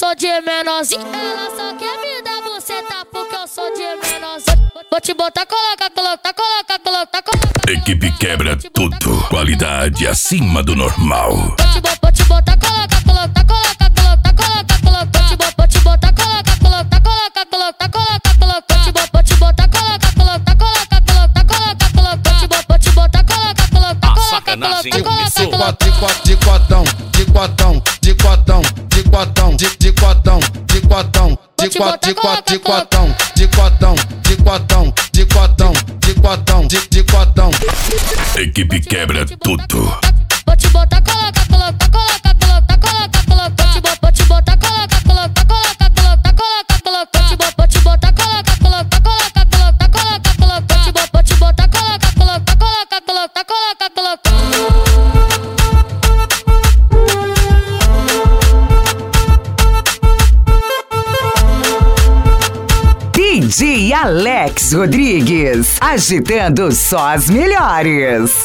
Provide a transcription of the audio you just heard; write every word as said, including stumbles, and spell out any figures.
sou de menorzinho. Ela só quer me dar buceta porque eu sou de menorzinho. Vou te botar, coloca, coloca, coloca, coloca, coloca. Equipe quebra tudo, qualidade acima do normal. Vou te, vou te botar, coloca, coloca, coloca, coloca, coloca, coloca. Vou te, vou te botar, coloca, coloca, coloca, coloca, coloca, coloca. Vou te, vou te botar, coloca, coloca, coloca, coloca, coloca, coloca. Vou te, vou te botar, coloca, coloca, coloca, sacanagem coloca, coloca. De quatro, de quatão, de quatão, de quatão, de quatão, de de quatão, de quatão, de quatro, de quatro, de quatão, de quatão, de quatão, de quatão, de quatão, de de quatão. Equipe quebra tudo. Vou te botar, coloca, coloca, coloca, coloca, coloca, coloca. Vou te botar, coloca, coloca, coloca, coloca, coloca, coloca. Vou te botar, coloca, coloca, coloca, coloca, coloca, coloca. Vou te botar, coloca, coloca, coloca, coloca, coloca, coloca. D J Alex Rodrigues, agitando só as melhores.